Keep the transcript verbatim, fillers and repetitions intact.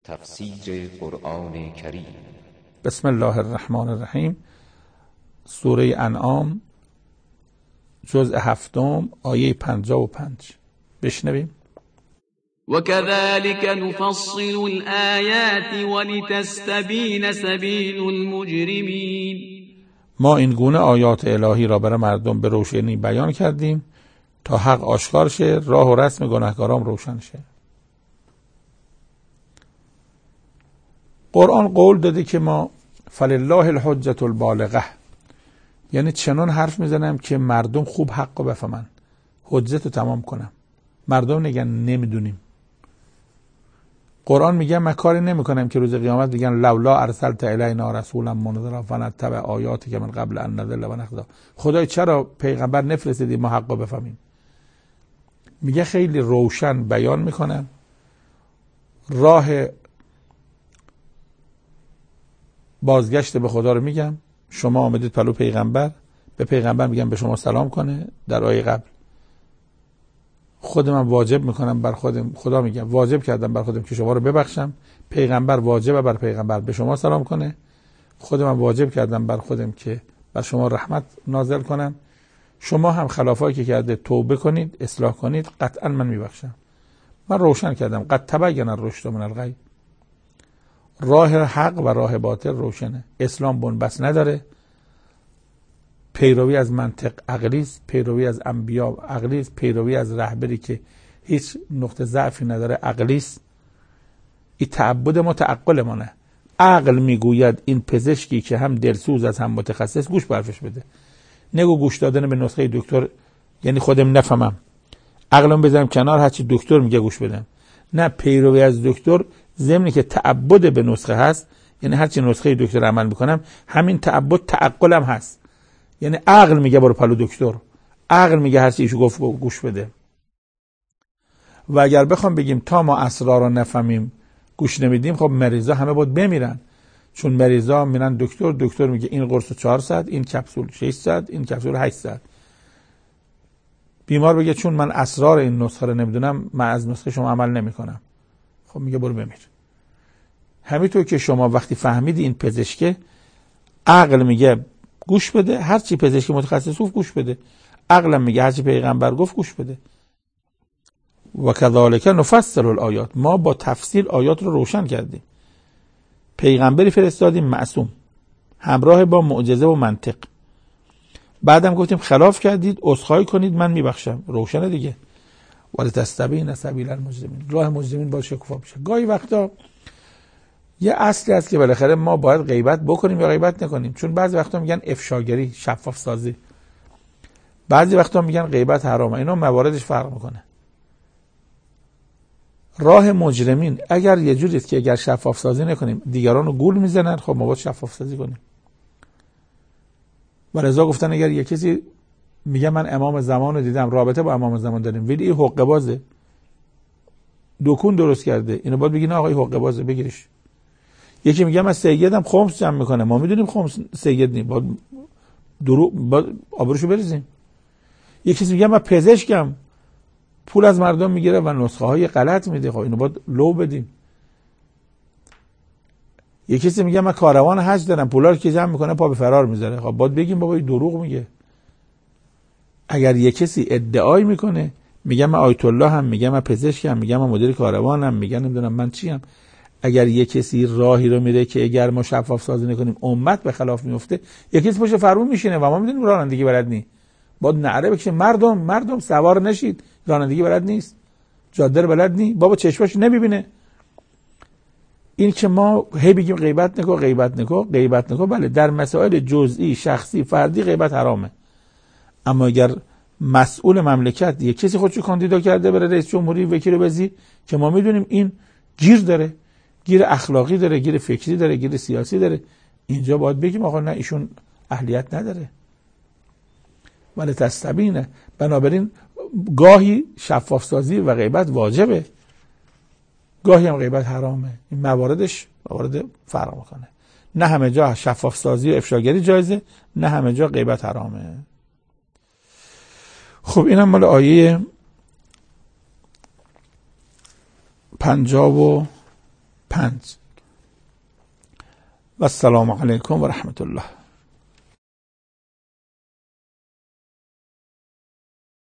تفسیر قرآن کریم. بسم الله الرحمن الرحیم. سوره انعام جزء هفتم آیه پنجاه و پنج. بشنویم. وكذلك نفصل الآيات ولتستبين سبيل المجرمين. ما این گونه آیات الهی را برای مردم به روشنی بیان کردیم تا حق آشکار شه، راه و رسم گناهکاران روشن شه. قرآن قول داده که ما فلله الحجة البالغه، یعنی چنان حرف میزنم که مردم خوب حق رو بفهمن، حجت رو تمام کنم. مردم نگن نمیدونیم. قرآن میگه من کاری نمیکنم که روز قیامت بگن لولا ارسلت الینا رسولا منذرا فنتبع آیاتک من قبل ان نضل و نخزا. خدای چرا پیغمبر نفرستیدی ما حق رو بفهمیم؟ میگه خیلی روشن بیان میکنم، راه بازگشت به خدا رو میگم. شما آمدید پلو پیغمبر، به پیغمبر میگم به شما سلام کنه. در آیه قبل خود من واجب میکنم بر خودم، خدا میگم واجب کردم بر خودم که شما رو ببخشم. پیغمبر واجبه بر پیغمبر به شما سلام کنه. خود من واجب کردم بر خودم که بر شما رحمت نازل کنم. شما هم خلافایی که کرده توبه کنید، اصلاح کنید، قطعا من میبخشم. من روشن کردم قد تبین الرشد من الغی. راه حق و راه باطل روشنه. اسلام بنبست نداره. پیروی از منطق عقلی است، پیروی از انبیا عقلی است، پیروی از رهبری که هیچ نقطه ضعفی نداره عقلی است. این تعبد متعقل ما نه. عقل میگوید این پزشکی که هم دلسوز از هم متخصص گوش برفش بده. نگو گوش دادن به نسخه دکتر یعنی خودم نفهمم، عقلم بذارم کنار، هرچی دکتر میگه گوش بدم. نه، پیروی از دکتر ضمن که تعبد به نسخه هست، یعنی هرچی نسخه دکتر عمل میکنم همین تعبد تعقلم هست. یعنی عقل میگه برو پلو دکتر، عقل میگه هرچی ایشو گفت گوش بده. و اگر بخوام بگیم تا ما اسرار رو نفهمیم گوش نمیدیم، خب مریضا همه باید بمیرن. چون مریضا میرن دکتر، دکتر میگه این قرص چهار ساعت، این کپسول شش ساعت، این کپسول هشت ساعت. بیمار بگه چون من اسرار این نسخه رو نمیدونم من از نسخه شما عمل نمیکنم. خب میگه برو بمیر. همینطور که شما وقتی فهمیدی این پزشکه، عقل میگه گوش بده، هرچی پزشک متخصص گفت گوش بده. عقلم میگه هرچی پیغمبر گفت گوش بده. و کذالک نفصل الآیات، ما با تفصیل آیات رو روشن کردیم. پیغمبری فرستادیم معصوم، همراه با معجزه و منطق. بعدم گفتیم خلاف کردید عذرخواهی کنید من میبخشم. روشنه دیگه. ولتستبین سبیل المجرمین، راه مجرمین باید شکوفا بشه. گاهی وقتا یه اصلی هست که بالاخره ما باید غیبت بکنیم یا غیبت نکنیم. چون بعضی وقتا میگن افشاگری، شفاف سازی، بعضی وقتا میگن غیبت حرامه. اینا مواردش فرق میکنه. راه مجرمین اگر یه جوریه که اگر شفاف سازی نکنیم دیگران رو گول میزنن، خب ما باید شفاف سازی کنیم. ولذا گفتن اگر یه کسی میگه من امام زمان رو دیدم، رابطه با امام زمان داریم، ولی این حقه بازه، دکون درست کرده، اینو باید بگی نه آقای حقه بازه بگیرش. یکی میگه من سیدم خمس جمع میکنه، ما میدونیم خمس سید نیم، باید درو باید آبروشو بریزیم. یکی کسی میگه من پزشکم، پول از مردم میگیره و نسخه های غلط میده، خب اینو باید لو بدیم. یکی کسی میگه من کاروان حج دارم، پولا رو که جمع میکنه پا به فرار میذاره، خب باید بگیم بابا این دروغ میگه. اگر یک کسی ادعای میکنه میگه من آیت الله هم، میگه من پزشکم، میگه من مدیر کاروانم، میگه نمیدونم من چیم. اگر یک کسی راهی رو میره که اگر ما شفاف سازی نکنیم امت به خلاف میفته، یک کسی پشت فرمون میشینه و ما میدونیم رانندگی بلد نیست، باید نعره بکشه مردم مردم سوار نشید، رانندگی بلد نیست، جاده رو بلد نیست، بابا چشماش نمیبینه. این که ما هی بگیم غیبت نکن غیبت نکن غیبت نکن، بله در مسائل جزئی شخصی فردی غیبت حرامه. اما اگر مسئول مملکت یک کسی خودشو کاندیدا کرده بره رئیس جمهوری، وکیل وزیر، که ما میدونیم این گیر داره، گیر اخلاقی داره، گیر فکری داره، گیر سیاسی داره، اینجا باید بگیم آقا نه ایشون اهلیت نداره. ولی تستبینه. بنابراین گاهی شفاف سازی و غیبت واجبه، گاهی هم غیبت حرامه. این مواردش موارد فرق میکنه. نه همه جا شفاف سازی و افشاگری جایزه، نه همه جا غیبت حرامه. خب اینم مال آیه پنجاه و پنج. و السلام علیکم و رحمت الله.